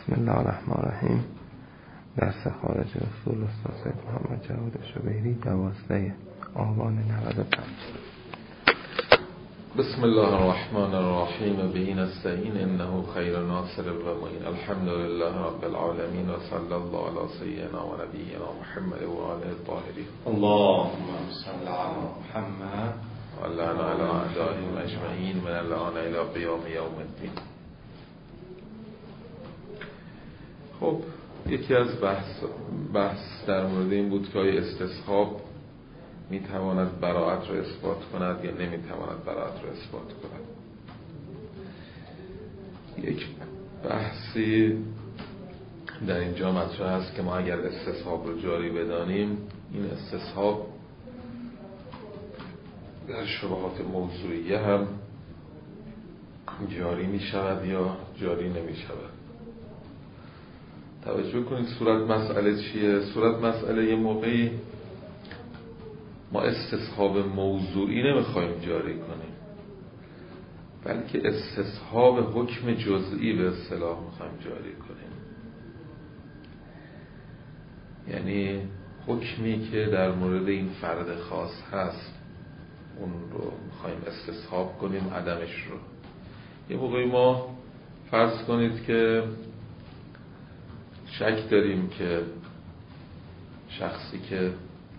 بسم الله الرحمن الرحیم. درس خارج اصول استاد سید محمد جواد شبیری 12 آبان 95. بسم الله الرحمن الرحیم به نستعین انه خیر ناصر و معین. الحمد لله رب العالمین و صلی الله علی سیدنا و نبینا محمد و آله الطاهرین. اللهم صل علی محمد و لعن علی اعدائهم اجمعین من الان الی قیام یوم الدین. خب یکی از بحث در مورد این بود که آیا استصحاب میتواند براءت را اثبات کند یا نمیتواند براءت را اثبات کند. یک بحثی در اینجا مطرح است که ما اگر استصحاب رو جاری بدانیم، این استصحاب در شبهات موضوعیه هم جاری می شود یا جاری نمی شود. توجه کنید صورت مسئله چیه؟ صورت مسئله یه موقعی ما استصحاب موضوعی نمیخوایم جاری کنیم، بلکه استصحاب حکم جزئی به اصطلاح میخوایم جاری کنیم. یعنی حکمی که در مورد این فرد خاص هست اون رو میخوایم استصحاب کنیم، عدمش رو. یه موقعی ما فرض کنید که شک داریم که شخصی که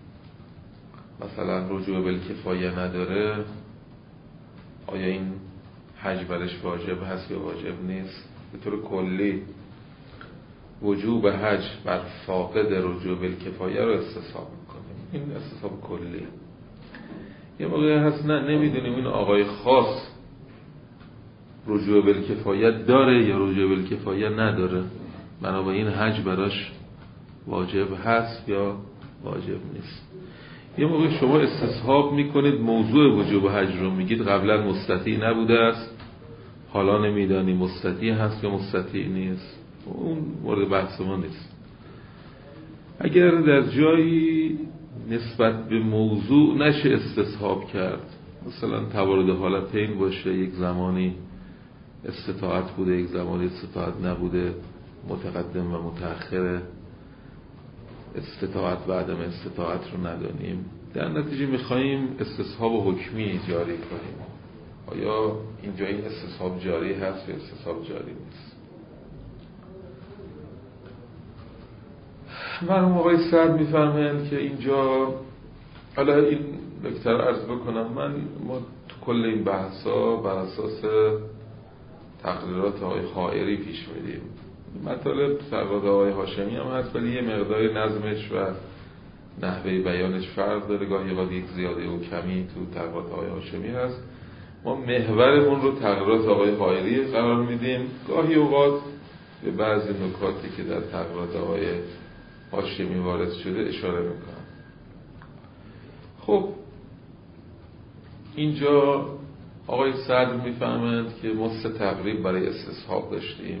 مثلا رجوع بالکفایه نداره، آیا این حج برش واجب هست یا واجب نیست. به طور کلی وجوب حج بر فاقد رجوع بالکفایه رو استصحاب میکنیم. این استصحاب کلی. یه موقع هست نمیدونیم این آقای خاص رجوع بالکفایه داره یا رجوع بالکفایه نداره، بنابراین حج براش واجب هست یا واجب نیست. یه موقع شما استصحاب میکنید موضوع وجوب حج رو، میگید قبلا مستطیع نبوده است، حالا نمیدانی مستطیع هست یا مستطیع نیست. اون مورد بحث ما نیست. اگر در جایی نسبت به موضوع نشه استصحاب کرد، مثلا توارد حالتین باشه، یک زمانی استطاعت بوده یک زمانی استطاعت نبوده، متقدم و متأخر، استطاعت و عدم استطاعت رو ندانیم، در نتیجه میخواییم استصحاب حکمی جاری کنیم. آیا اینجا این استصحاب جاری هست یا استصحاب جاری نیست؟ مرحوم آقای سعد میفرمایند که اینجا، حالا این نکته رو عرض بکنم، ما تو کل این بحثا بر اساس تقریرات آقای خائری پیش میدیم. مطالب تقریرات آقای هاشمی هم هست، ولی یه مقداری نظمش و نحوه بیانش فرق داره. گاهی اوقات یک زیاده و کمی تو تقریرات آقای هاشمی هست. ما محورمون رو تقریرات آقای خائری قرار میدیم. گاهی اوقات به بعضی نکاتی که در تقریرات آقای هاشمی وارد شده اشاره میکنم. خب اینجا آقای صدر میفهمند که ما 3 تقریب برای استصحاب داشتیم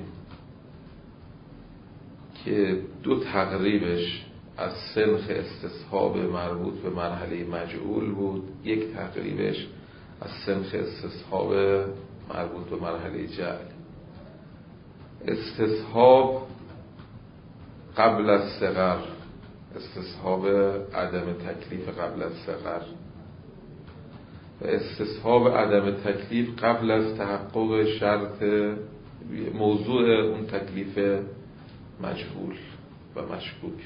که 2 تقریبش از سنخ استصحاب مربوط به مرحله مجعول بود، 1 تقریبش از سنخ استصحاب مربوط به مرحله جعل. استصحاب قبل از صغر، استصحاب عدم تکلیف قبل از صغر و استصحاب عدم تکلیف قبل از تحقق شرط موضوع اون تکلیف مجهول و مشکوک.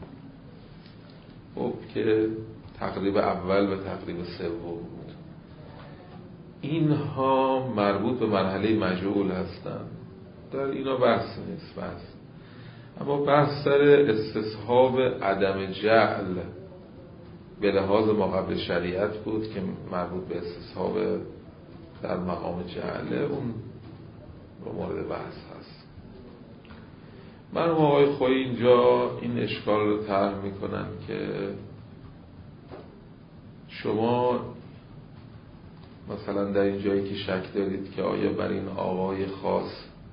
خب که تقریب اول و تقریب سوم بود. اینها مربوط به مرحله مجهول هستند، در اینا بحث نیست. اما بحث سر استصحاب عدم جعل به لحاظ ما قبل شریعت بود که مربوط به استصحاب در مقام جعله، اون رو مورد بحث هست. مرحوم آقای خویی اینجا این اشکال رو طرح میکنن که شما مثلا در این جایی که شک دارید که آیا بر این آقای خاص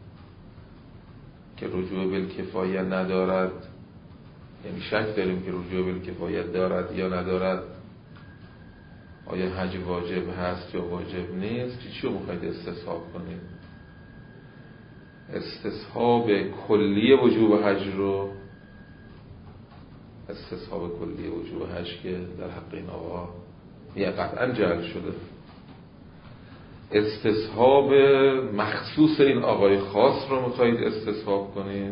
که رجوع بالکفایه ندارد، یعنی شک داریم که رجوع بالکفایه دارد یا ندارد، آیا حج واجب هست یا واجب نیست، چی رو میخواید استصحاب کنید؟ استصحاب کلی وجوب حج رو، استصحاب کلی وجوب حج که در حق این آقا یه قطعا جعل شده، استصحاب مخصوص این آقای خاص رو میخواید استصحاب کنین،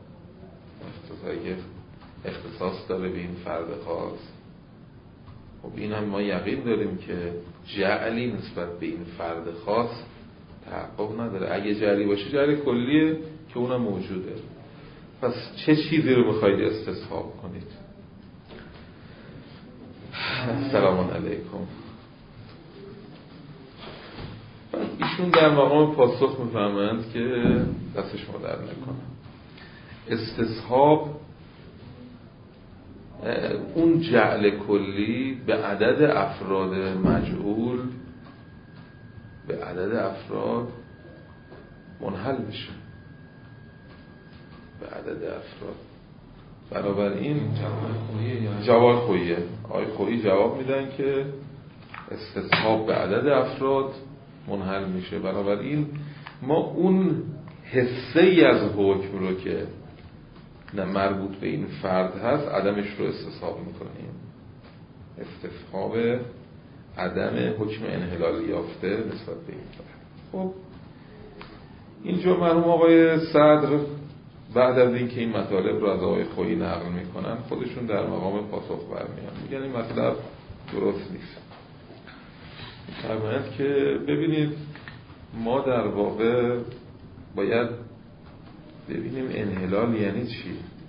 اختصاص داره به این فرد خاص. خب این هم ما یقین داریم که جعلی نسبت به این فرد خاص تحقق نداره. اگه جعلی باشه جعل کلیه که اونم موجوده. پس چه چیزی رو میخواید استصحاب کنید؟ سلام علیکم. ایشون در مقام پاسخ میفهمند که دستش ما در نکنه. استصحاب اون جعل کلی به عدد افراد مجعول، به عدد افراد منحل میشه، به عدد افراد. بنابراین جواب خوییه. آقای خویی جواب میدن که استصحاب به عدد افراد منحل میشه. بنابراین ما اون حصه ای از حکم رو که نه مربوط به این فرد هست عدمش رو استصحاب میکنیم. استصحاب عدم حکم انحلال یافته نسبت به این فرد. خب اینجا مرحوم آقای صدر بعد از اینکه این مطالب رو از آقای خویی نقل میکنن خودشون در مقام پاسخ برمیان، میگن این مطلب درست نیست. فرمایند که ببینید ما در واقع باید ببینیم انحلال یعنی چی.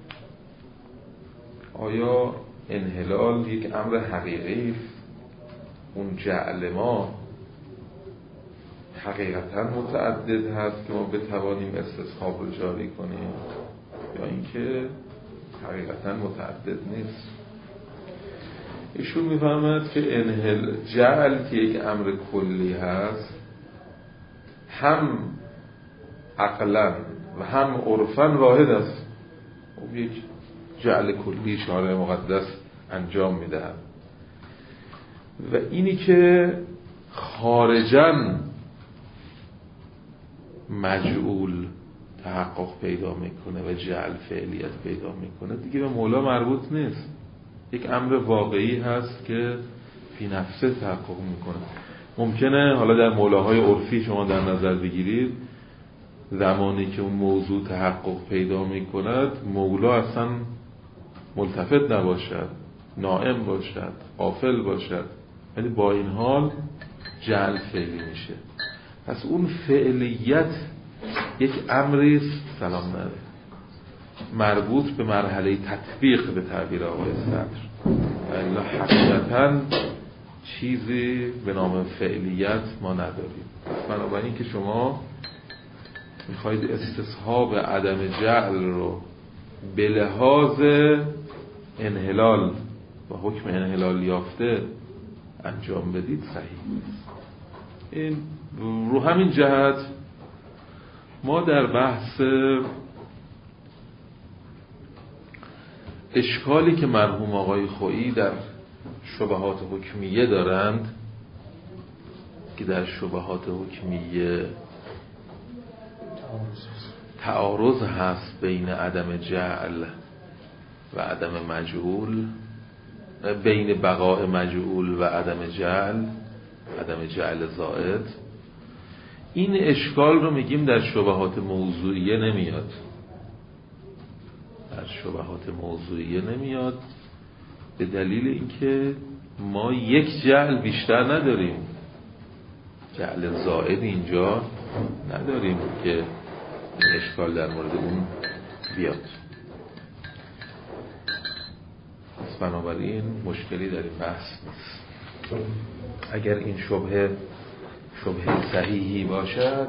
آیا انحلال یک امر حقیقی است؟ اون جعل ما حقیقتا متعدد هست که ما بتوانیم استصحاب رو جاری کنیم یا اینکه حقیقتا متعدد نیست؟ ایشون میفهمد که جعل که یک امر کلی هست هم عقلا و هم عرفاً واحد است. او یک جعل کلی شارع مقدس انجام میدهد و اینی که خارجاً مجعول تحقق پیدا میکنه و جعل فعلیت پیدا میکنه دیگه به مولا مربوط نیست. یک امر واقعی هست که فی نفسه تحقق میکنه. ممکنه حالا در مولاهای عرفی شما در نظر بگیرید زمانی که اون موضوع تحقق پیدا میکند مولا اصلا ملتفت نباشد، نائم باشد، غافل باشد، ولی با این حال جعل فعلی میشه. پس اون فعلیت یک امری سلام نره مربوط به مرحله تطبیق به تعبیر آقای صدر. الا حقیقتا چیزی به نام فعلیت ما نداریم. بنابراین که شما میخواید استصحاب عدم جعل رو به لحاظ انحلال و حکم انحلال یافته انجام بدید صحیح نیست. این رو همین جهت ما در بحث اشکالی که مرحوم آقای خویی در شبهات حکمیه دارند که در شبهات حکمیه تعارض هست بین عدم جعل و عدم مجعول، بین بقاء مجعول و عدم جعل زائد. این اشکال رو میگیم در شبهات موضوعیه نمیاد. در شبهات موضوعیه نمیاد به دلیل اینکه ما یک جعل بیشتر نداریم، جعل زائد اینجا نداریم که این اشکال در مورد اون بیاد. پس بنابراین مشکلی در این بحث نیست. اگر این شبهه صحیحی باشد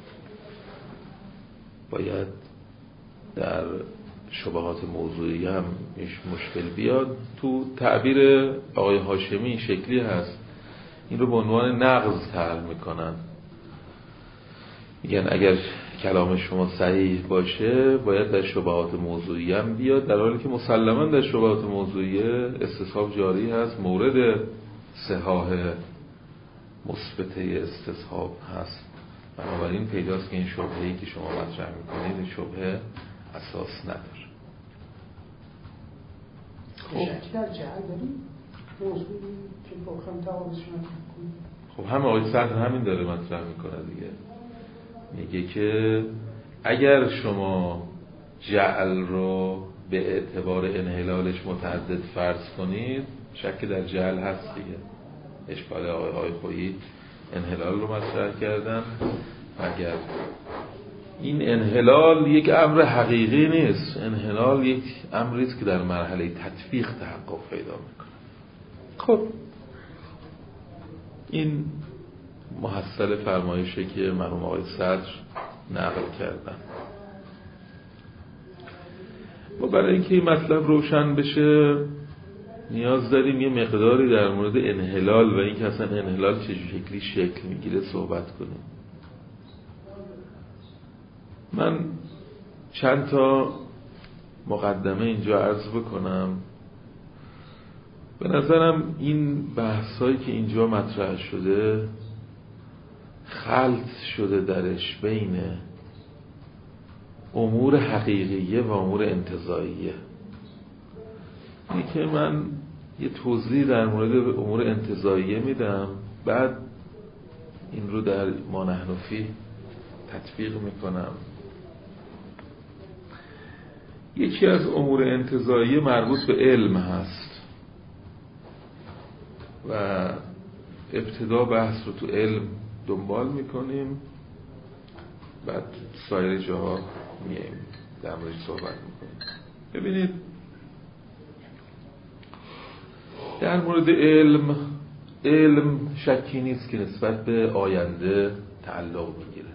باید در شبهات موضوعی هم مشکل بیاد. تو تعبیر آقای هاشمی شکلی هست، این رو به عنوان نقض طرح میکنن، میگن اگر کلام شما صحیح باشه باید در شبهات موضوعی هم بیاد، در حالی که مسلما در شبهات موضوعی استصحاب جاری هست، مورد صحاح مثبته استصحاب هست. بنابراین پیداست که این شبهه‌ای که شما مطرح میکنید این شبهه اساس نداره. شکی در جهل داریم موضوعی که بخوایم تعارضش نکنیم. خب همه آقای صدر همین داره مطرح میکنه دیگه، میگه که اگر شما جعل رو به اعتبار انحلالش متعدد فرض کنید شک در جعل هست دیگه. اشکال آقای خویی انحلال رو مطرح کردن. اگر این انحلال یک امر حقیقی نیست، انحلال یک امری است که در مرحله تطبیق تحقق پیدا میکنه. خب این محصل فرمایشه که مرحوم آقای صدر نقل کردن. ما برای اینکه این مطلب روشن بشه نیاز داریم یه مقداری در مورد انحلال و اینکه اصلا انحلال چه شکلی شکل میگیره صحبت کنیم. من چند تا مقدمه اینجا عرض بکنم. به نظرم این بحثایی که اینجا مطرح شده خلط شده درش بین امور حقیقیه و امور انتزاعیه. اینی که من یه توضیح در مورد امور انتزاعیه میدم، بعد این رو در ما نحن فیه تطبیق میکنم. یکی از امور انتزاعیه مربوط به علم هست و ابتدا بحث رو تو علم دنبال میکنیم، بعد سایر جاها میایم در موردش صحبت میکنیم. ببینید در مورد علم شکی نیست که نسبت به آینده تعلق میگیره.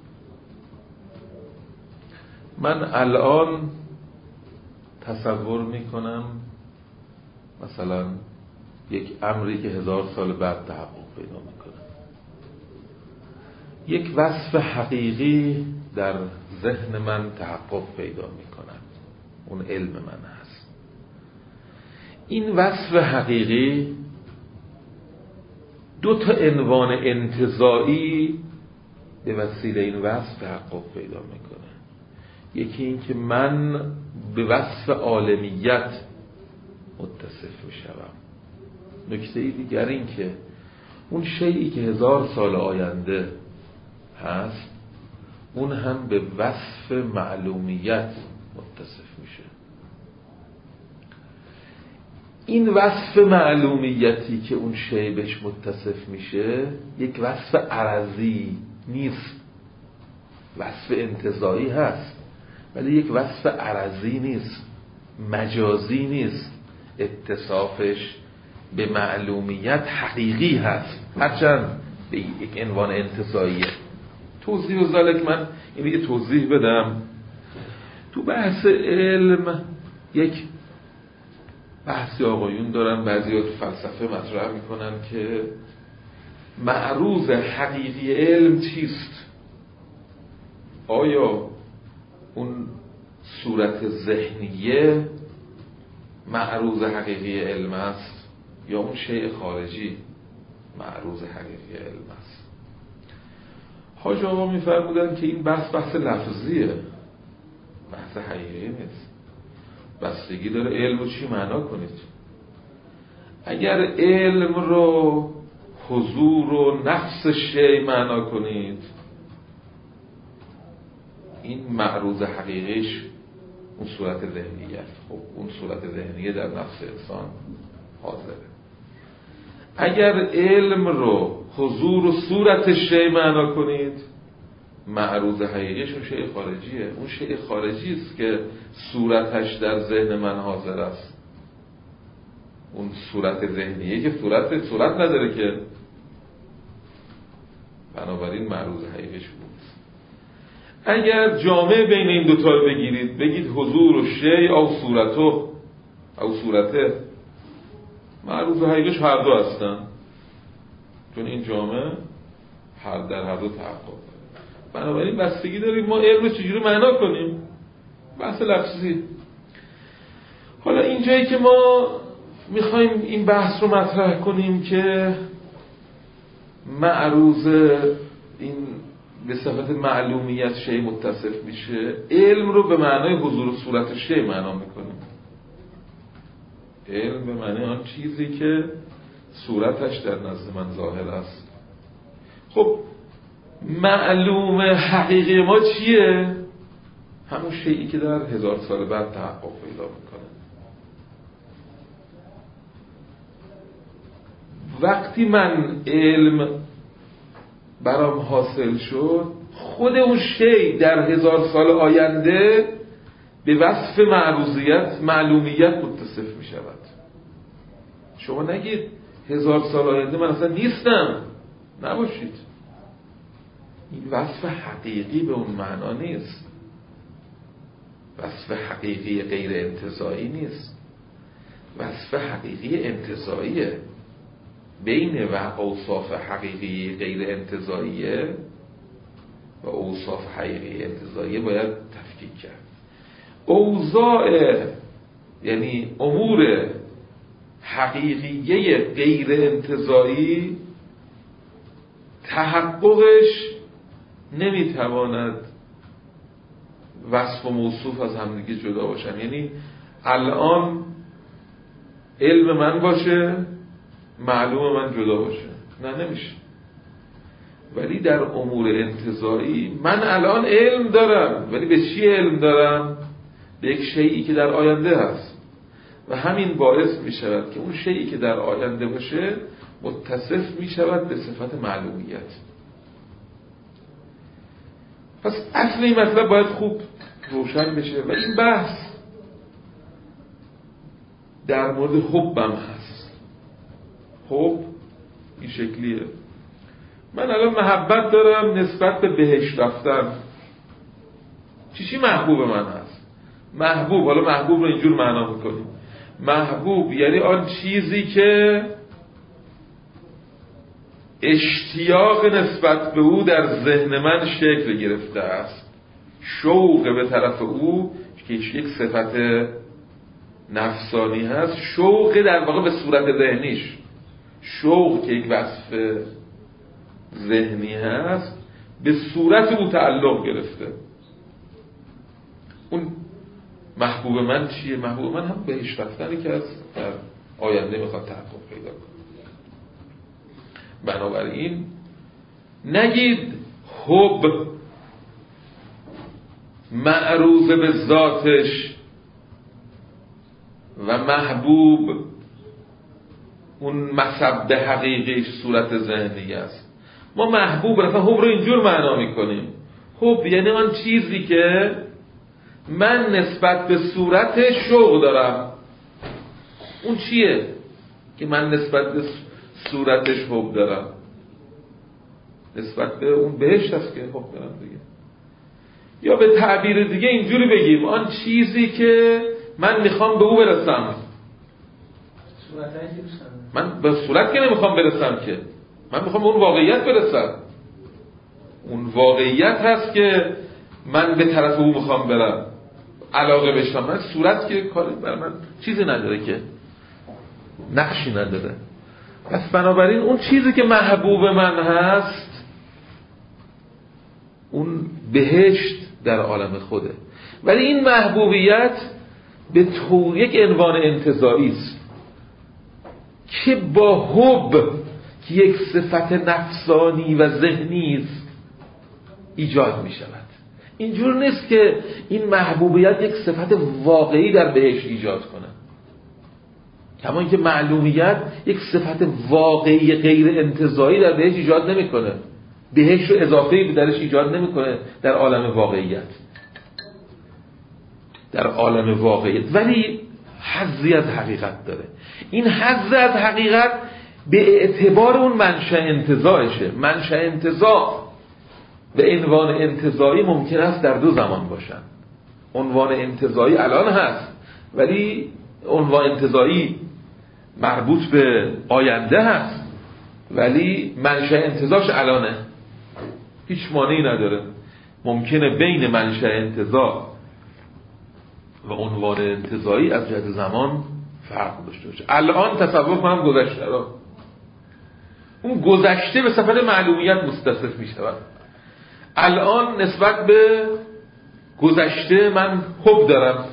من الان تصور میکنم مثلا یک امری که 1000 سال بعد تحقق پیدا میکنه، یک وصف حقیقی در ذهن من تحقق پیدا میکنه، اون علم من هست. این وصف حقیقی دو تا عنوان انتزاعی به وسیله این وصف تحقق پیدا میکنه. یکی این که من به وصف عالمیت متصف میشم. نکته دیگر این که اون شیئی که 1000 سال آینده هست اون هم به وصف معلومیت متصف میشه. این وصف معلومیتی که اون شیء بهش متصف میشه یک وصف عرضی نیست، وصف انتزاعی هست ولی یک وصف عرضی نیست، مجازی نیست. اتصافش به معلومیت حقیقی هست هرچند به یک عنوان انتزاعیه. توضیح و ذالک من این یه توضیح بدم. تو بحث علم یک بحثی آقایون دارن، بعضی ها تو فلسفه مطرح میکنن که معروض حقیقی علم چیست؟ آیا اون صورت ذهنیه معروض حقیقی علم است یا اون شیء خارجی معروض حقیقی علم است؟ حاج آقا میفرمودن که این بحث لفظیه، بحث حقیقی نیست. بستگی داره علم رو چی معنا کنید. اگر علم رو حضور و نفس شیء معنا کنید این معروض حقیقیش اون صورت ذهنیه. خب اون صورت ذهنیه در نفس انسان حاضره. اگر علم رو حضور و صورت شیء معنا کنید معروض حقیقیش اون شیء خارجیه. اون شیء خارجی است که صورتش در ذهن من حاضر است. اون صورت ذهنیه که صورت نداره که، بنابراین معروض حقیقیش بود. اگر جامعه بین این دوتا رو بگید حضور و شیء او صورته، معروض حقیقیش هر دو هستن، چون این جامعه در هر دو تحقق. بنابراین بستگی داریم ما علم رو چجوری معنا کنیم، بحث لفظی. حالا اینجایی که ما میخوایم این بحث رو مطرح کنیم که معروض این به صفت معلومیت شی متصف میشه، علم رو به معنای حضور صورت شی معنا میکنیم. علم به معنی آن چیزی که صورتش در نزد من ظاهر است. خب معلوم حقیقی ما چیه؟ همون شیئی که در 1000 سال بعد تحقق پیدا میکنه. وقتی من علم برام حاصل شد، خود اون شی در 1000 سال آینده به وصف معلومیت متصف می شود. شما نگید 1000 سال آینده من اصلا نیستم، نباشید. این وصف حقیقی به اون معنا نیست، وصف حقیقی غیر انتزاعی نیست، وصف حقیقی انتزاعیه. بین و اوصاف حقیقی غیر انتزاعیه و اوصاف حقیقی انتزاعیه باید تفکیک کرد. اوضاع یعنی امور حقیقیه غیر انتزاعی تحققش نمیتواند وصف و موصوف از همدیگه جدا باشن. یعنی الان علم من باشه، معلوم من جدا باشه، نه نمیشه. ولی در امور انتزاعی من الان علم دارم، ولی به چی علم دارم؟ به یک شیئی که در آینده هست و همین باعث می شود که اون شیئی که در آینده باشه متصف می شود به صفت معلومیت. پس اصل این مطلب باید خوب روشن بشه و این بحث در مورد حبم هست. حب این شکلیه. من الان محبت دارم نسبت به بهشت رفتن. چی محبوب من هست؟ محبوب، حالا محبوب رو اینجور معنا میکنیم. محبوب یعنی آن چیزی که اشتیاق نسبت به او در ذهن من شکل گرفته است، شوق به طرف او که یک صفت نفسانی هست، شوق در واقع به صورت ذهنیش، شوق که یک وصف ذهنی هست به صورت او تعلق گرفته. اون محبوب من چیه؟ محبوب من هم بهش رفتنی که از در آینده میخواد تحقق پیدا کنه. بنابراین نگید حب معروض به ذاتش و محبوب اون مسبب حقیقیش صورت ذهنی است. ما محبوب رفت حب رو اینجور معنا میکنیم. حب یعنی آن چیزی که من نسبت به صورتش شوق دارم. اون چیه که من نسبت به صورتش حب دارم؟ نسبت به اون بهشت هست که حب دارم دیگه. یا به تعبیر دیگه اینجوری بگیم آن چیزی که من میخوام به او برسم. من به صورت که نمیخوام برسم، که من میخوام به اون واقعیت برسم. اون واقعیت هست که من به طرف او میخوام برم، علاقه بشم. من صورت که کاری بر من چیزی نداره، که نقشی نداره. پس بنابراین اون چیزی که محبوب من هست اون بهشت در عالم خوده. ولی این محبوبیت به طور یک عنوان انتزاعی است که با حب که یک صفت نفسانی و ذهنی است ایجاد می شود. اینجور نیست که این محبوبیت یک صفت واقعی در بهشت ایجاد کنه، کما اینکه معلومیت یک صفت واقعی غیر انتزاعی در بهشت ایجاد نمیکنه. بهشت رو اضافه‌ای درش ایجاد نمیکنه در عالم واقعیت، در عالم واقعیت، ولی حظی از حقیقت داره. این حظ از حقیقت به اعتبار اون منشأ انتزاعشه. منشأ انتزاع به عنوان انتزاعی ممکن است در دو زمان باشن. عنوان انتزاعی الان هست، ولی عنوان انتزاعی مربوط به آینده هست، ولی منشأ انتزاعش الانه. هیچ مانعی نداره. ممکنه بین منشأ انتزاع و عنوان انتزاعی از جهت زمان فرق داشته باشه. الان تصور کنم گذشته را، اون گذشته به صفت معلومیت متصف می شود. الان نسبت به گذشته من حب دارم،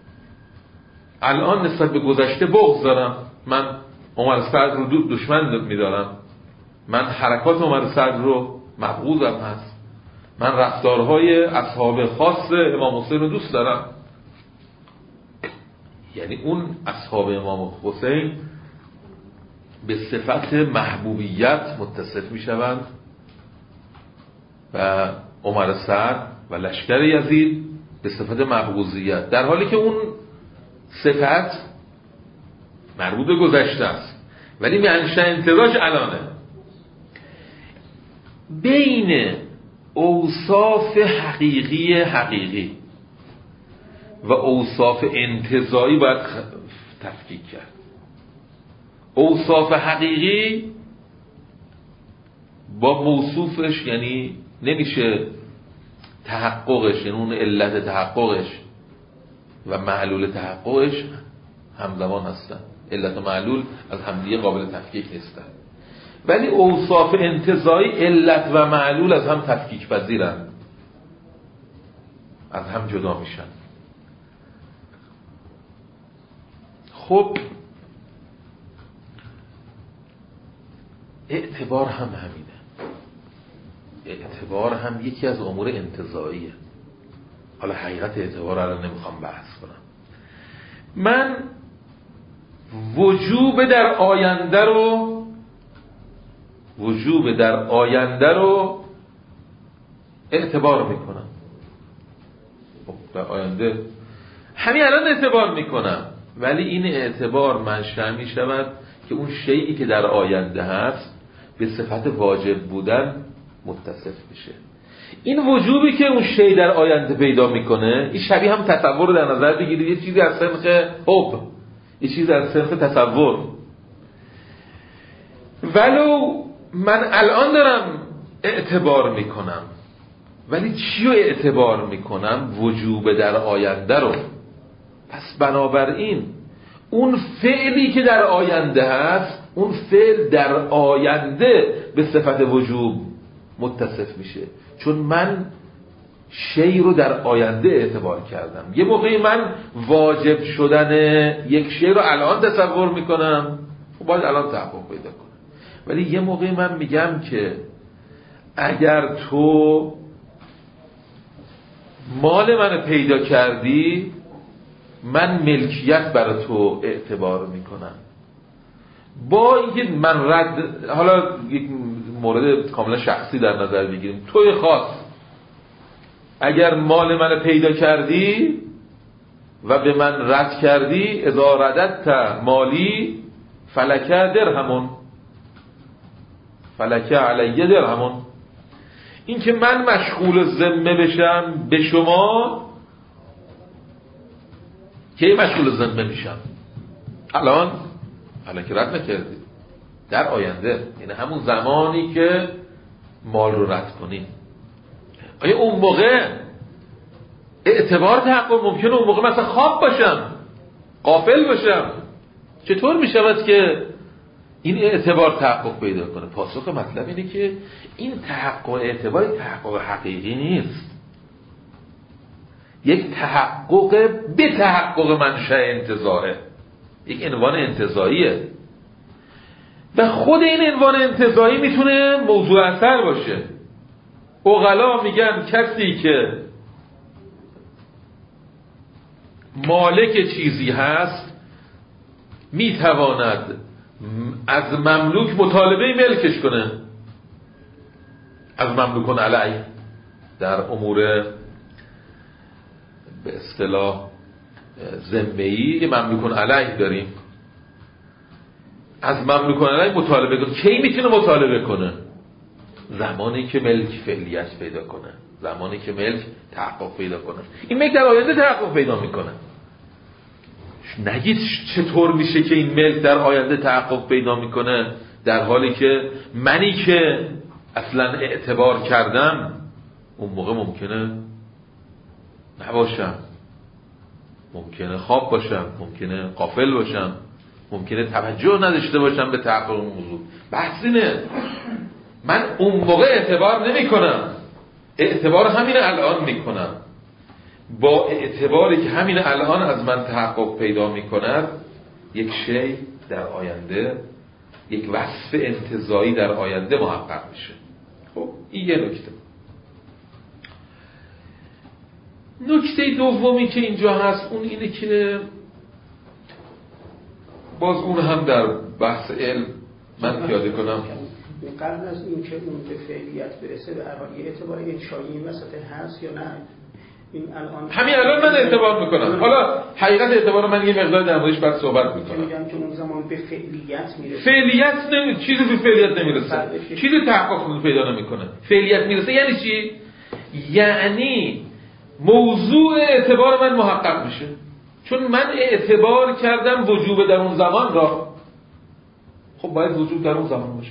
الان نسبت به گذشته بغض دارم. من عمر سعد رو دشمن میدارم، من حرکات عمر سعد رو مبغوضم هست، من رفتارهای اصحاب خاص امام حسین رو دوست دارم. یعنی اون اصحاب امام حسین به صفت محبوبیت متصف می شوند و عمر سعد و لشکر یزید به صفت مبغوضیت، در حالی که اون صفت مربوط به گذشته است ولی منشأ انتراج الانه. بین اوصاف حقیقی و اوصاف انتزاعی باید تفکیک کرد. اوصاف حقیقی با موصوفش یعنی نمیشه تحققش، یعنی اون علت تحققش و معلول تحققش همزمان هستن، علت و معلول از همدیگه قابل تفکیک نیستن. ولی اوصاف انتزاعی علت و معلول از هم تفکیک پذیرن، از هم جدا میشن. خب اعتبار هم همینه، اعتبار هم یکی از امور انتزاعیه. حالا حقیقت اعتبار الان نمیخوام بحث کنم. من وجوب در آینده رو اعتبار میکنم. در آینده همین الان اعتبار میکنم، ولی این اعتبار منشأ میشود که اون شیئی که در آینده هست به صفت واجب بودن متصف میشه. این وجوبی که اون شی در آینده پیدا میکنه، این شبیه هم تصور در نظر بگیرید، یه چیزی از سنخ حب، یه چیزی از سنخ تصور. ولو من الان دارم اعتبار میکنم، ولی چی رو اعتبار میکنم؟ وجوب در آینده رو. پس بنابراین اون فعلی که در آینده هست، اون فعل در آینده به صفت وجوب متصف میشه، چون من شی رو در آینده اعتبار کردم. یه موقعی من واجب شدن یک شی رو الان تصور میکنم، باید الان تحقق پیدا کنه. ولی یه موقعی من میگم که اگر تو مال من پیدا کردی، من ملکیت برای تو اعتبار میکنم. با اینکه من رد، حالا یک مورد کاملا شخصی در نظر بگیریم، توی خاص اگر مال من پیدا کردی و به من رد کردی، اذا رددت مالی فلک درهمون فلک علی درهمون، این که من مشغول ذمه بشم به شما، کی مشغول ذمه میشم؟ الان که رد نکردی، در آینده، یعنی همون زمانی که مال رو رد کنی. آیا اون موقع اعتبار تحقق ممکنه؟ اون موقع مثلا خواب باشم، غافل باشم، چطور میشود که این اعتبار تحقق پیدا کنه؟ پاسخ مطلب اینه که این تحقق اعتبار تحقق حقیقی نیست، یک تحقق به تحقق منشأ انتزاعه، یک عنوان انتزاعیه و خود این عنوان انتزاعی میتونه موضوع اثر باشه. عقلا میگن کسی که مالک چیزی هست میتواند از مملوک مطالبه ملکش کنه، از مملوکون علیه. در امور به اصطلاح ذمه‌ای مملوکون علیه داریم، از مملوکون علیه مطالبه کنه. کی میتونه مطالبه کنه؟ زمانی که ملک فعلیت پیدا کنه، زمانی که ملک تحقق پیدا کنه. این ملک در آینده تحقق پیدا میکنه. نگید چطور میشه که این ملک در آینده تحقق پیدا میکنه در حالی که منی که اصلا اعتبار کردم اون موقع ممکنه نباشم، ممکنه خواب باشم، ممکنه غافل باشم، ممکنه توجه نداشته باشم به تحقق اون موضوع. بحث اینه من اون موقع اعتبار نمی کنم، اعتبار همین الان میکنم با اعتباری که همین الان از من تحقق پیدا میکند، یک شی در آینده، یک وصف انتزاعی در آینده محقق میشه. خب این یه نکته. نکته دومی که اینجا هست اون اینه که باز اون هم در بحث علم من پیاده کنم. قبل از این که اون به فعلیت برسه به هر حال یه اعتبار انشایی این وسط هست یا نه؟ این الان همین الان من اعتبار میکنم. حالا حقیقت اعتبار من یه مقدار در موردش بعد صحبت میکنم. میگم که اون زمان به فعلیت میرسه. فعلیت چیزی به فعلیت نمیرسه. چیزی تحقق پیدا نمیکنه. فعلیت میرسه یعنی چی؟ یعنی موضوع اعتبار من محقق میشه. چون من اعتبار کردم وجوب در اون زمان را. خب باید وجوب در اون زمان باشه.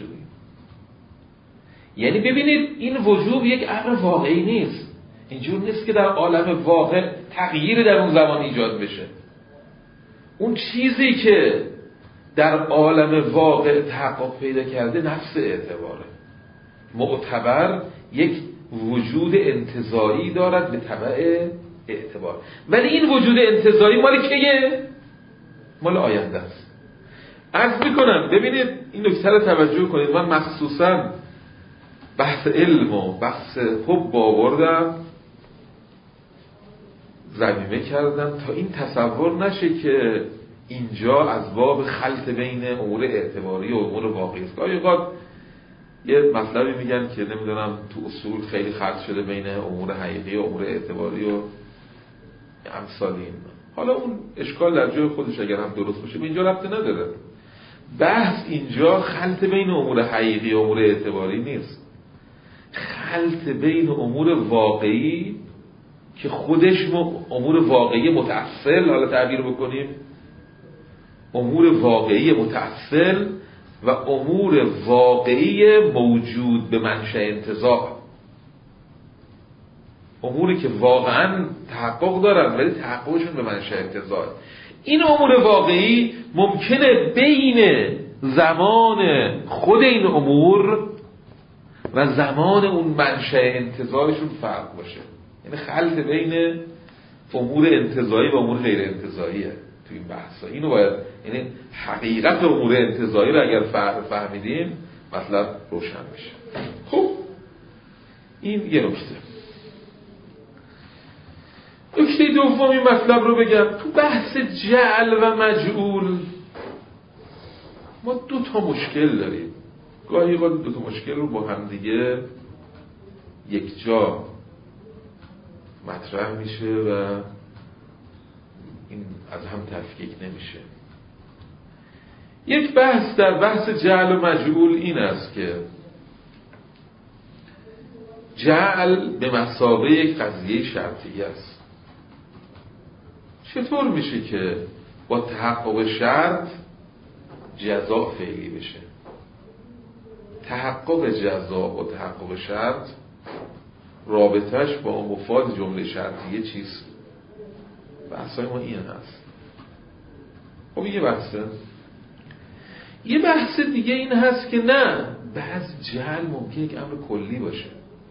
یعنی ببینید این وجوب یک امر واقعی نیست. اینجور نیست که در عالم واقع تغییر در اون زمان ایجاد بشه. اون چیزی که در عالم واقع تحقق پیدا کرده نفس اعتباره. معتبر یک وجود انتزاعی دارد به تبع اعتبار. ولی این وجود انتزاعی مال کیه؟ مال آینده است. عرض میکنم ببینید این نکته رو توجه کنید. من مخصوصا بحث علم و بحث حب آوردم، ضمیمه کردم تا این تصور نشه که اینجا از باب خلط بین امور اعتباری و امور واقعی است. گاهی اوقات یه مطلبی میگن که نمیدونم تو اصول خیلی خلط شده بین امور حقیقی و امور اعتباری و امثال این. حالا اون اشکال در جای خودش اگر هم درست باشه به اینجا ربطی نداره. بحث اینجا خلط بین امور حقیقی و امور اعتباری نیست، خلط بین امور واقعی که خودش امور واقعی متأصل، حالا تعبیر بکنیم امور واقعی متأصل و امور واقعی موجود به منشأ انتزاع، اموری که واقعا تحقق دارن ولی تحققشون به منشأ انتزاع. این امور واقعی ممکنه بین زمان خود این امور و زمان اون منشأ انتزاعشون فرق باشه. یعنی خلط بین امور انتزاعی و امور غیر انتزاعیه تو این بحثا. اینو باید، یعنی حقیقت امور انتزاعی رو اگر فهمیدیم مطلب روشن میشه. خب این یه نکته. نکته دومی مطلب رو بگم. تو بحث جعل و مجعول ما دو تا مشکل داریم. گاهی دو تا مشکل رو با هم دیگه یک جا مطرح میشه و این از هم تفکیک نمیشه. یک بحث در بحث جعل و مجعول این است که جعل به مثابه یک قضیه شرطیه است. چطور میشه که با تحقق شرط جزا فعلی بشه؟ تحقق جزا و تحقق شرط رابطش با مفاد جمله شرطیه چیست؟ بحثای ما این هست. خب یه بحثه. یه بحث دیگه این هست که نه، بعض جعل ممکنه یک امر کلی باشه.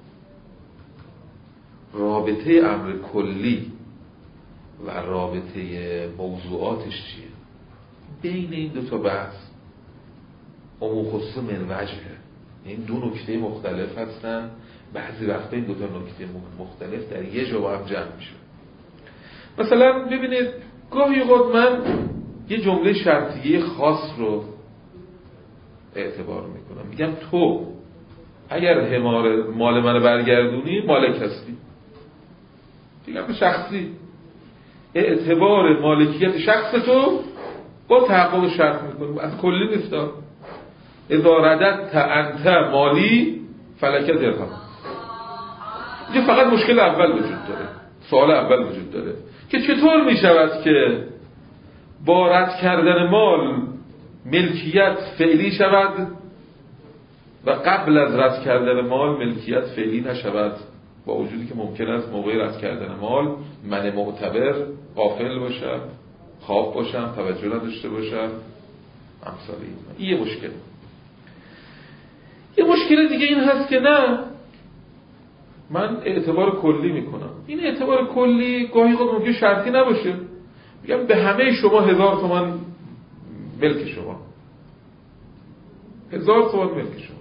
رابطه امر کلی و رابطه موضوعاتش چیه؟ بین این دو تا بحث عموم خصوص من وجهه. این دو نکته مختلف هستن. بعضی وقتا این دو تا نکته مختلف در یه جا با هم جمع میشه. مثلا ببینید گاهی اوقات من یه جمله شرطیه خاص رو اعتبار میکنم، میگم تو اگر مال منو برگردونی مالک هستی. میگم به شخصی اعتبار مالکیت شخص تو با تحقق شرط میکنم، از کلی نیستا. اذا رددت انت مالی فلک درهم. اینجا فقط مشکل اول وجود داره، سوال اول وجود داره که چطور میشود که با رد کردن مال ملکیت فعلی شود و قبل از رد کردن مال ملکیت فعلی نشود، با وجودی که ممکن است موقع رد کردن مال من معتبر غافل باشم، خواب باشم، توجه نداشته باشم، امثال این. یه مشکل. یه مشکل دیگه این هست که نه، من اعتبار کلی میکنم. این اعتبار کلی گاهی خود ممکن شرطی نباشه. میگم به همه شما 1000 تومان ملک شما، 1000 تومان ملک شما.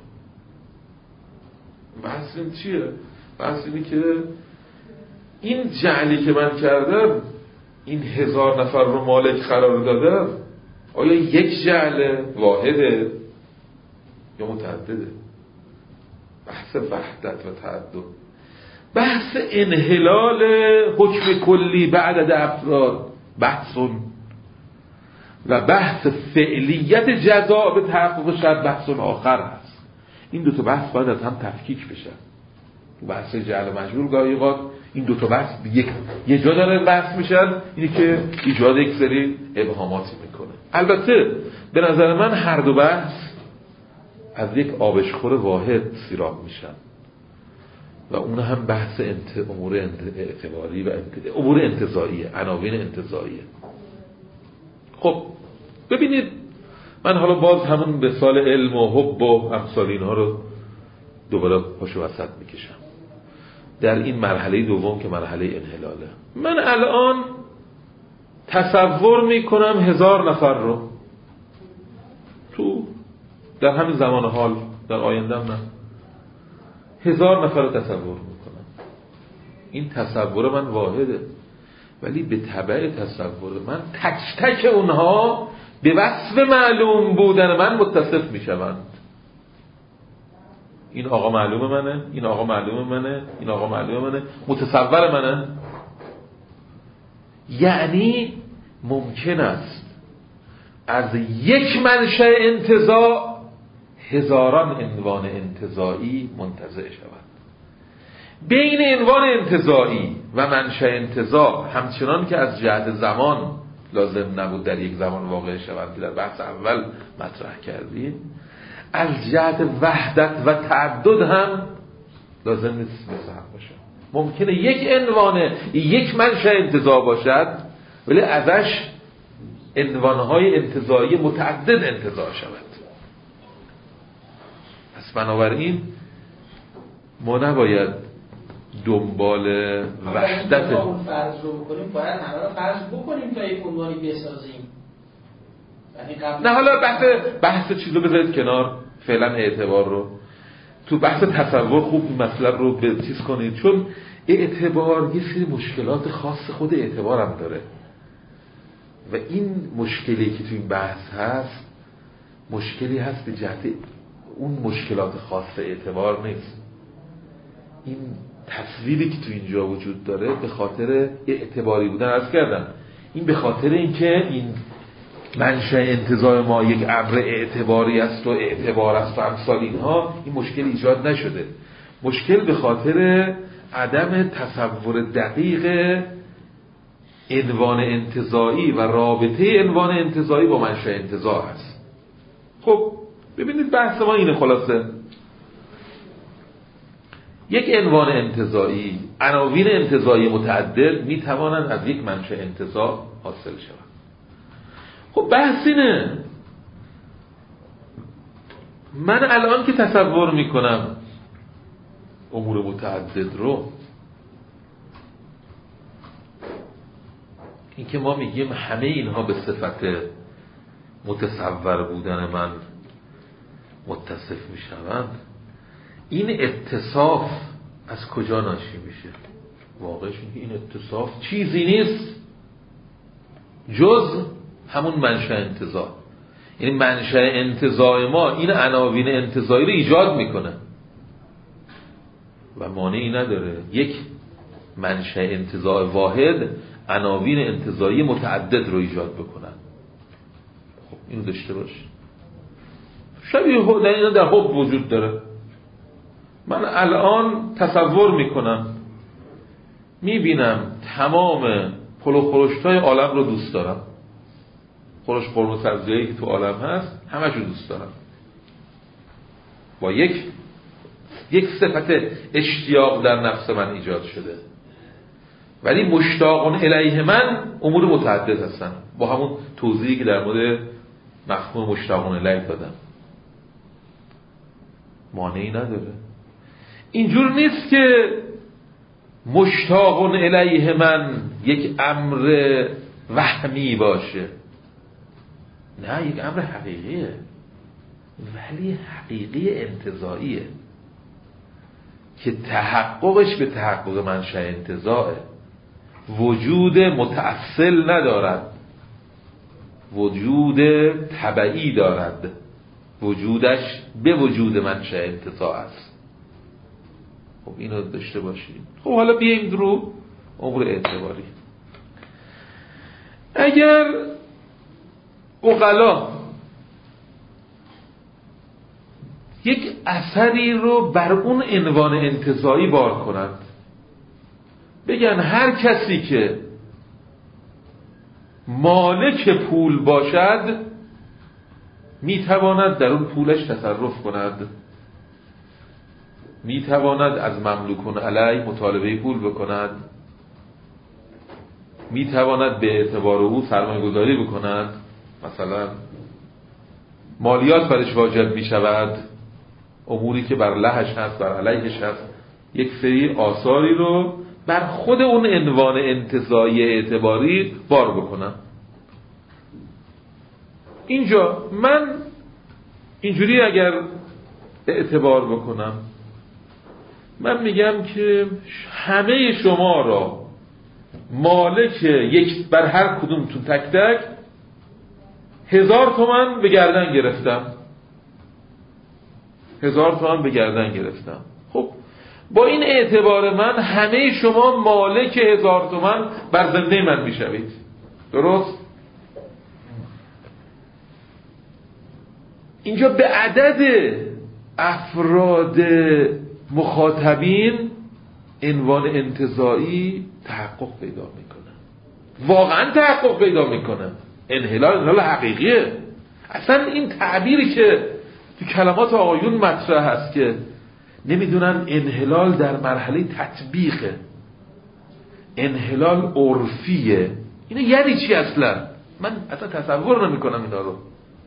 بحث این چیه؟ بحث اینه که این جعلی که من کردم، این 1000 نفر رو مالک قرار دادم، آیا یک جعل واحده یا متعدده؟ بحث وحدت و تعدد، بحث انحلال حکم کلی به عدد افراد بحثون، و بحث فعلیت جزا به تحقق شرط بحثون آخر هست. این دو تا بحث باید از هم تفکیک بشن. بحث جعل مجبور گاهی اوقات این دو تا بحث یه جا داره بحث میشن، اینی که ایجاد یک سری ابهاماتی میکنه. البته به نظر من هر دو بحث از یک آبشخور واحد سیراب میشن و اون هم بحث امور اعتباری و امور انتزاعیه، عناوین انتزاعیه. خب ببینید، من حالا باز همون مثال علم و حب و امثال اینها رو دوباره پاشو وسط میکشم در این مرحله دوم که مرحله انحلاله. من الان تصور میکنم 1000 نفر رو تو در همین زمان حال، در آیندم نه، 1000 نفر رو تصور میکنم. این تصور من واحده، ولی به تبع تصور من تک تک اونها به وصف معلوم بودن من متصف میشوند. این آقا معلوم منه، این آقا معلوم منه، این آقا معلوم منه، متصور منه. یعنی ممکن است از یک منشأ انتزاع هزاران عنوان انتزاعی منتزع شود. بین عنوان انتزاعی و منشأ انتزاع همچنان که از جهت زمان لازم نبود در یک زمان واقع شود که در بحث اول مطرح کردیم، از جهت وحدت و تعدد هم لازم نیست مثل باشه. ممکنه یک عنوان یک منشأ انتزاع باشد ولی ازش عنوانهای انتزاعی متعدد انتزاع شود. پس بنابراین ما نباید دنبال وحدت اون فرض رو بکنیم، باید همه رو فرض بکنیم تا یک عنوانی بسازیم. نه حالا بحث چیزو بذارید کنار، فعلا اعتبار رو تو بحث تصور خوب این مطلب رو به چیز کنید، چون اعتبار یه سری مشکلات خاص خود اعتبار هم داره و این مشکلی که تو این بحث هست مشکلی هست به جهت اون مشکلات خاص اعتبار نیست. این تصویری که تو اینجا وجود داره به خاطر اعتباری بودن عرض کردم، این به خاطر اینکه این منشأ انتزاع ما یک امر اعتباری است و اعتبار است و امثال اینها، این مشکل ایجاد نشده. مشکل به خاطر عدم تصور دقیق عنوان انتزاعی و رابطه عنوان انتزاعی با منشأ انتزاع است. خب ببینید بحث ما اینه خلاصه. یک عنوان انتزاعی، عناوین انتزاعی متعدد می توانند از یک منشأ انتزاع حاصل شوند. خب بحث اینه، من الان که تصور می کنم امور متعدد رو، این که ما میگیم همه اینها به صفت متصور بودن من متصف می شوند، این اتصاف از کجا ناشی میشه؟ واقعش این اتصاف چیزی نیست جز همون منشأ انتزاع. یعنی منشأ انتزاع ما این عناوین انتزاعی رو ایجاد میکنه و مانعی نداره یک منشأ انتزاع واحد عناوین انتزاعی متعدد رو ایجاد بکنن. خب اینو داشته باش. شبیه در حب وجود داره. من الان تصور میکنم، میبینم تمام پلو خورشتای عالم رو دوست دارم، خورش قرمه سبزیایی که تو عالم هست همش رو دوست دارم، با یک صفت اشتیاق در نفس من ایجاد شده، ولی مشتاقون الیه من امور متعدد هستن با همون توضیحی که در مورد مفهوم مشتاقون الیه دادم. مانعی نداره. اینجور نیست که مشتاق الیه من یک امر وهمی باشه، نه، یک امر حقیقیه، ولی حقیقی انتزاعیه که تحققش به تحقق منشأ انتزاعه، وجود متأصل ندارد، وجود تبعی دارد، وجودش به وجود منشأ انتزاع است. خب اینو داشته باشید. خب حالا بیاییم رو امور اعتباری. اگر عقلا یک اثری رو بر اون عنوان انتزاعی بار کنند، بگن هر کسی که مالک پول باشد میتواند در اون پولش تصرف کند، میتواند از مملوکون علی مطالبه پول بکند، میتواند به اعتبار او سرمایه گذاری بکند، مثلا مالیات برش واجب میشود، اموری که بر لهش هست بر علیهش هست، یک سری آثاری رو بر خود اون عنوان انتزاعی اعتباری بار بکنم. اینجا من اینجوری اگر اعتبار بکنم، من میگم که همه شما را مالک یک بر هر کدومتون تک تک 1000 تومان به گردن گرفتم، 1000 تومان به گردن گرفتم. خب با این اعتبار من همه شما مالک 1000 تومان بر زنده من میشوید، درست؟ اینجا به عدد افراد مخاطبین عنوان انتزاعی تحقق پیدا میکنه، واقعا تحقق پیدا میکنه. انحلال حقیقیه. اصلا این تعبیری که تو کلمات آقایون مطرح هست که نمیدونن انحلال در مرحله تطبیقه، انحلال عرفیه، اینه یعنی چی اصلا؟ من اصلا تصور نمیکنم اینا رو.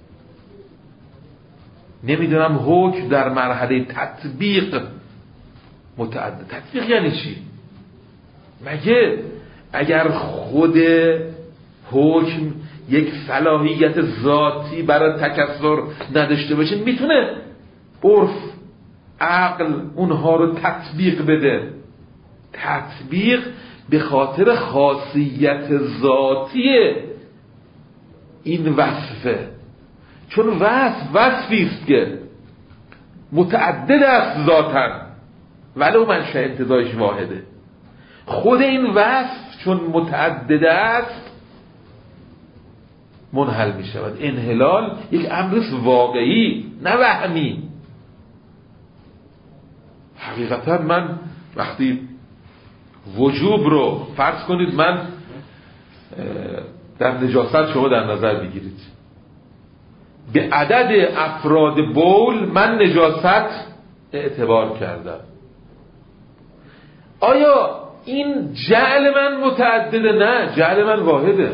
نمیدونم حکم در مرحله تطبیق متعدد. تطبیق یعنی چی؟ مگه اگر خود حکم یک صلاحیت ذاتی برای تکثر نداشته باشه میتونه عرف عقل اونها رو تطبیق بده؟ تطبیق به خاطر خاصیت ذاتی این وصفه، چون وصفی است که متعدد است ذاتاً ولو منشأ انتزاعش واحده. خود این وصف چون متعدد است منحل می شود. انحلال یک امر واقعی نه وهمی. حقیقتا من وقتی وجوب رو فرض کنید من در نجاست شما در نظر بگیرید، به عدد افراد بول من نجاست اعتبار کردم، آیا این جعل من متعدده؟ نه، جعل من واحده.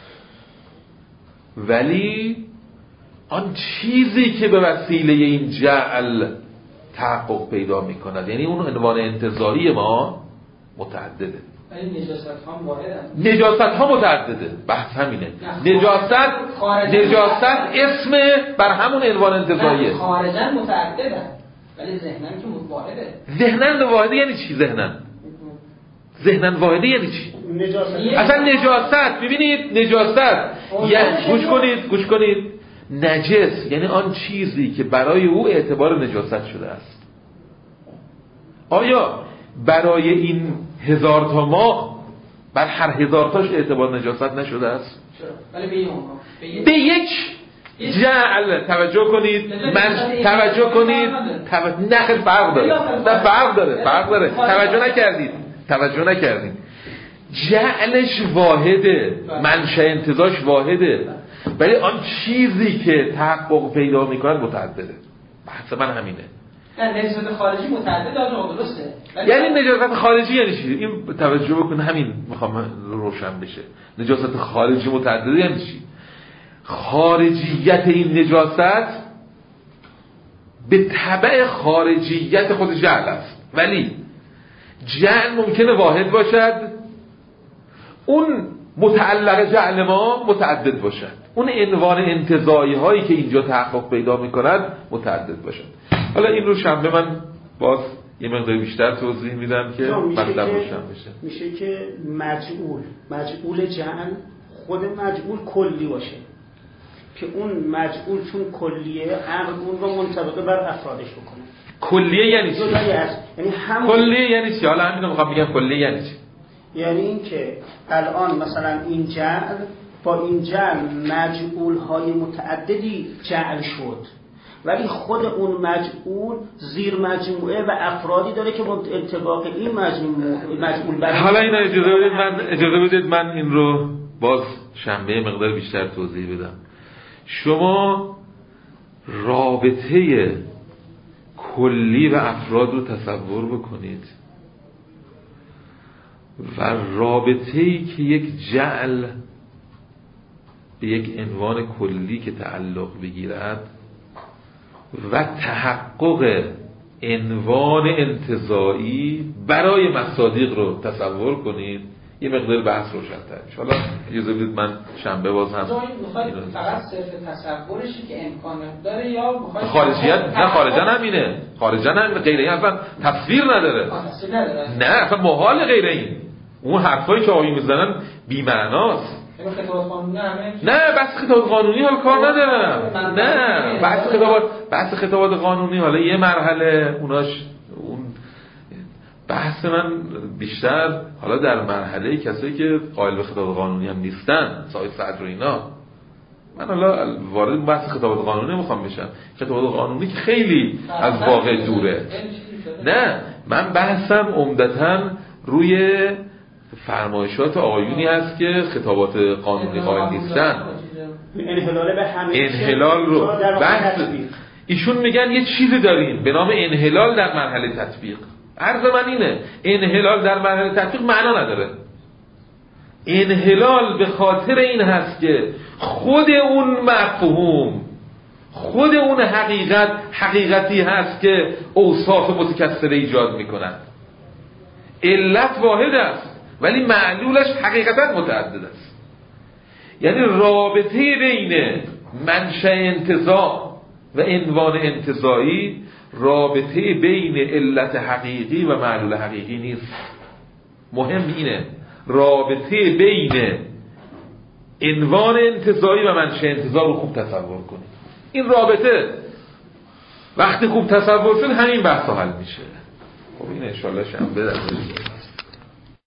ولی آن چیزی که به وسیله این جعل تحقق پیدا می کند، یعنی اون عنوان انتزاعی ما متعدده. ولی نجاست ها واحدن. نجاست ها متعدده، بحث همینه. نجاست اسم بر همون عنوان انتزاعیه. خارجاً متعدده ولی ذهناً که واحده. ذهناً واحده یعنی چی؟ ذهناً واحده یعنی چی؟ اصلا نجاست، ببینید نجاست یعنی گوش کنید نجس یعنی آن چیزی که برای او اعتبار نجاست شده است. آیا برای این 1000 تا ماه بر هر 1000 تاش اعتبار نجاست نشده است؟ چرا؟ ولی به یک جعل توجه کنید، نه خیلی فرق داره. توجه نکردید. جعلش واحده، منشأ انتزاعش واحده، ولی آن چیزی که تحقق پیدا میکنه متعدده. بحث من همینه. نجاست خارجی متعدد آنجا درسته. یعنی نجاست خارجی یعنی چی؟ این توجه بکن، همین میخوام روشن بشه. نجاست خارجی متعدده یعنی چی؟ خارجیت این نجاست به تبع خارجیت خود جعل است، ولی جعل ممکنه واحد باشد، اون متعلق جعل ما متعدد باشد، اون عنوان انتزاعی هایی که اینجا تحقق پیدا میکند متعدد باشد. حالا این رو شنبه من باز یه مقدار بیشتر توضیح میدم که مطلب روشن بشه. میشه که مجعول جعل خود مجعول کلی باشه که اون مجعول چون کلیه عقل اون رو منطبق بر افرادش بکنه. کلیه یعنی چی؟ یعنی همون کلیه یعنی چی؟ حالا همین رو میخوام بگم کلیه یعنی چی؟ یعنی این که الان مثلا این جعل با این جعل مجعول های متعددی جعل شد، ولی خود اون مجعول زیر مجموعه و افرادی داره که انطباق این مجعول بر حالا این اجازه بدید من این رو باز شنبه مقدار بیشتر توضیح بدم. شما رابطه کلی و افراد رو تصور بکنید و رابطه‌ای که یک جعل به یک عنوان کلی که تعلق بگیرد و تحقق عنوان انتزاعی برای مصادیق رو تصور کنید. یه مقدار بحث روشن‌تر میشه. حالا اجازه بدید من شنبه باز هم فقط صرف تصورشی که امکان داره یا خارجیت؟ نه خارجا همینه، خارجا هم غیر این اصلا تصویر نداره. نه اصلا محال غیر این. اون حرفایی که آقایی میزنن بی معناست. نه بحث خطابات قانونی حال کار ندارم. نه بحث خطابات قانونی حالا یه مرحله اوناش، اون بحث من بیشتر حالا در مرحله کسایی که قائل به خطابات قانونی هم نیستن، ساید صدر و اینا. من حالا وارد بحث خطابات قانونی میخوام بشم. خطابات قانونی که خیلی از واقع دوره. نه من بحثم عمدتاً روی فرمایشات آقایونی هست که خطابات قانونی قائل نیستن. انحلال رو بحث ایشون میگن یه چیزی داریم به نام انحلال در مرحله تطبیق. عرض من اینه انحلال در مرحله تطبیق معنا نداره. انحلال به خاطر این هست که خود اون مفهوم، خود اون حقیقتی هست که اوصاف متکثره ایجاد میکنند. علت واحد است ولی معلولش حقیقتا متعدد است. یعنی رابطه بین منشأ انتزاع و عنوان انتزاعی رابطه بین علت حقیقی و معلول حقیقی نیست. مهم اینه رابطه بین عنوان انتزاعی و منشأ انتزاع رو خوب تصور کنید. این رابطه وقتی خوب تصور شد همین بحث حل میشه. خب این ان شاءالله شنبه